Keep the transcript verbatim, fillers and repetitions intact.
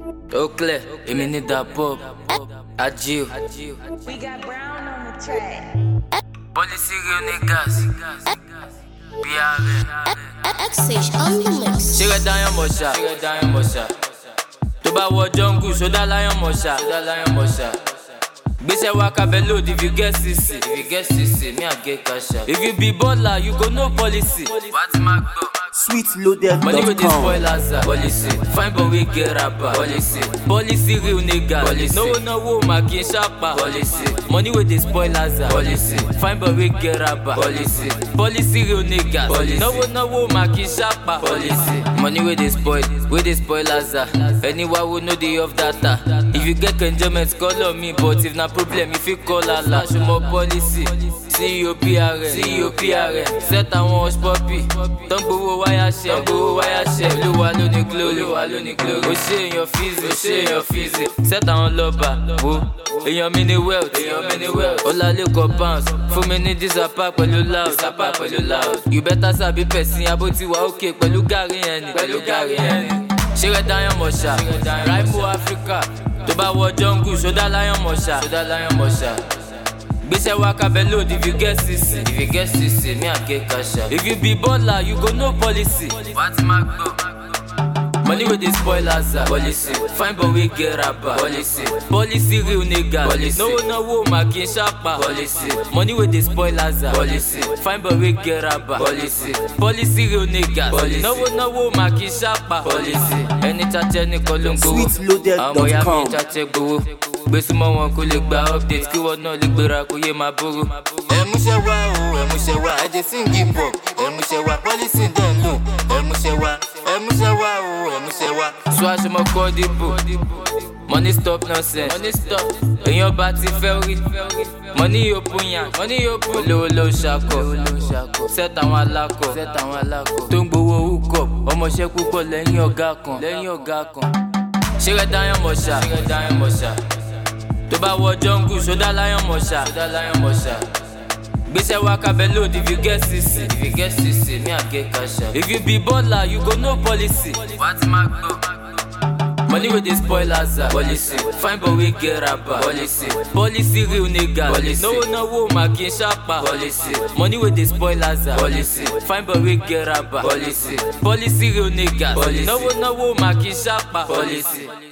Au clair, Eminem da pop, Adil. We got Brown on the track. Policy real niggas. B R N. X-Fish on the mix. Chega down mocha, chega down mocha. To ba wo jungle, so da lion mocha, so da lion mocha. Gbese waka below if you get C C, if you get C C, me I get cash out. If you be baller, you go no policy. What's my go? sweet loaded Money with the dot com. spoilers, uh, policy. Fine but we get rapper, policy. Policy real niggas, policy. No no woman can sharper, policy. Money with the spoilers, uh, policy. Fine but we get rapper, policy. Policy real niggas, policy. No no woman can sharper, policy. Money with the spoil, with the spoilers, uh. Anyone will know the off data. If you get enjoyment, call on me, but if not problem, if you call Allah, show more policy. C E O P R N, C E O P R N. Set and wash puppy. Don't go wire share, go wire share. Olúwa ló ní glory, Olúwa ló ní glory. O ṣe èèyàn fizzy, o ṣe èèyàn fizzy. Set and lọ́ba, wo. Èèyàn mi ní wealth, èèyàn mi ní wealth. Ọlálékan bounce, fún mi ní disapa pẹ̀lú loud, disapa pẹ̀lú loud. You better sabi person, abo ti wà okay pẹ̀lú gàrí ẹni, pẹ̀lú gàrí ẹni. Ṣeré dáyàn mọ̀ṣà, Rainbow Africa. Tó bá wọ jungle, ṣọdá láyàn mọ̀ṣà, ṣọdá láyàn mọ̀ṣà. Gbese waka below if you get C C, if you get C C, me I get cash out. If you be baller, you go no policy. What's my go? Money with the spoilers, uh, policy. Fine but we get rapper, policy. Policy real niggas, policy. No no woman can sharper, policy. Money with the spoilers, uh, policy. Fine but we get rapper, policy. Policy real niggas, policy. No no woman can sharper, policy. Any chat any column go. sweet loaded dot com. Àwọn yàrá chat go. Gbésùmọ́ wọn kò lè gba update kí wọ́n náà lè gbéra kó yé máa bóró. Ẹ̀múṣẹ́ wá o, ẹ̀múṣẹ́ wá, ẹ̀jẹ̀ sí ń gí pọ̀. Ẹ̀múṣẹ́ wá, pọ́lísì dẹ̀ ń lò. Ẹ̀múṣẹ́ wá, ẹ̀múṣẹ́ wá o, ẹ̀múṣẹ́ wá. Sọ aṣọmọ kọ́ dìbò. Money stop nonsense. Money stop. Èèyàn bá ti fẹ́ rí. Money yóò pun yàn. Money yóò pun. Olówó ló ṣakọ. Set àwọn alákọ̀. Set àwọn alákọ̀. Tó ń gbowó hookup. Ọmọọṣẹ́ púpọ̀ lẹ́yìn ọ̀gá kan. Lẹ́yìn ọ̀gá kan. Ṣeré dáyàn mọ̀ṣà. Ṣeré dáyàn mọ̀ṣà. To ba wọ jungle, ṣọdá lion mọ̀ṣà, ṣọdá lion mọ̀ṣà. Gbese waka below if you get C C, if you get C C, me I get cash out. If you be baller, you go no policy. What's my go? Money with the spoilers, uh, policy. Fine but we get rapper, policy. Policy real niggas, policy. No no woman can sharper, policy. Money with the spoilers, uh, policy. Fine but we get rapper, policy. Policy real niggas, policy. No no woman can sharper, policy.